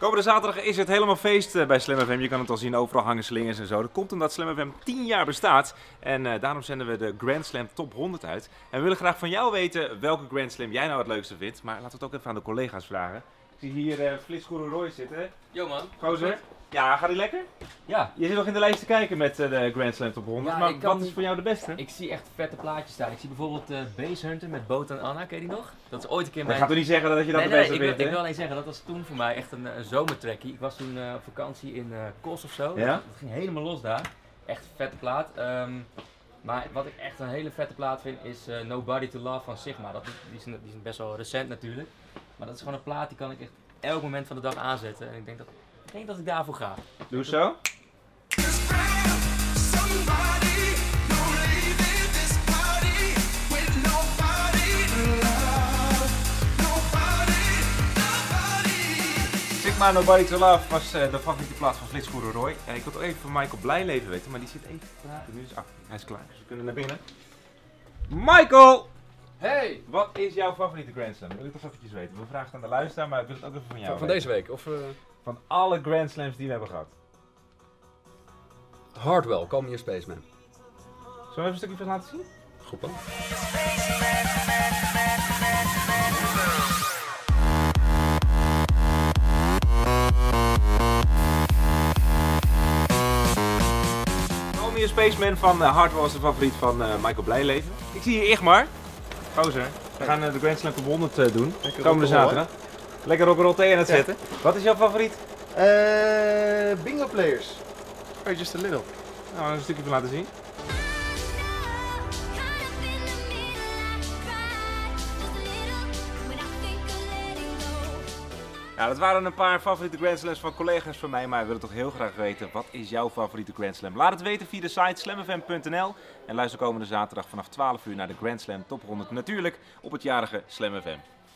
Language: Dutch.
Komende zaterdag is het helemaal feest bij Slam FM. Je kan het al zien, overal hangen slingers en zo. Dat komt omdat Slam FM 10 jaar bestaat. En daarom zenden we de Grand Slam Top 100 uit. En we willen graag van jou weten welke Grand Slam jij nou het leukste vindt. Maar laten we het ook even aan de collega's vragen. Ik zie hier Flitsguru Roy zitten. Yo man. Gozer. Ja, gaat ie lekker? Ja. Je zit nog in de lijst te kijken met de Grand Slam Top 100. Ja, maar wat is voor jou de beste? Ik zie echt vette plaatjes staan. Ik zie bijvoorbeeld Base Hunter met Boot en Anna, ken je die nog? Dat is ooit een keer Ik mijn... ga toch niet zeggen dat je dat Nee, de beste ik vindt, wil alleen zeggen, dat was toen voor mij echt een zomertrekkie. Ik was toen op vakantie in Kos of zo. Ja? Dat ging helemaal los daar. Echt een vette plaat. Maar wat ik echt een hele vette plaat vind is Nobody to Love van Sigma. Die is best wel recent natuurlijk. Maar dat is gewoon een plaat die kan ik echt elk moment van de dag aanzetten. En ik denk dat ik daarvoor ga. Doe eens zo. Sigma Nobody to Love was de favoriete plaats van Flitsguru Roy. Ik wil toch even van Michael Blijleven weten, maar die zit even te praten. Nu is hij is klaar, dus we kunnen naar binnen. Michael! Hey! Wat is jouw favoriete Grand Slam? Dat wil ik toch eventjes weten. We vragen het aan de luisteraar, maar ik wil het ook even van jou Van weten. deze week? Of Van alle Grand Slams die we hebben gehad. Hardwell, Call Me a Spaceman. Zullen we even een stukje van laten zien? Goed dan. Call Me a Spaceman van Hardwell was de favoriet van Michael Blijleven. Ik zie hier Igmar. Gozer. We gaan de Grand Slam Top 100 doen. Komende zaterdag. Lekker rock'n'roll thee aan het zetten. Wat is jouw favoriet? Bingo players. Oh, just a little. Nou, een stukje van laten zien. Ja, dat waren een paar favoriete Grand Slams van collega's van mij, maar we willen toch heel graag weten, wat is jouw favoriete Grand Slam? Laat het weten via de site slamfm.nl en luister komende zaterdag vanaf 12 uur naar de Grand Slam Top 100 natuurlijk op het jarige Slam FM.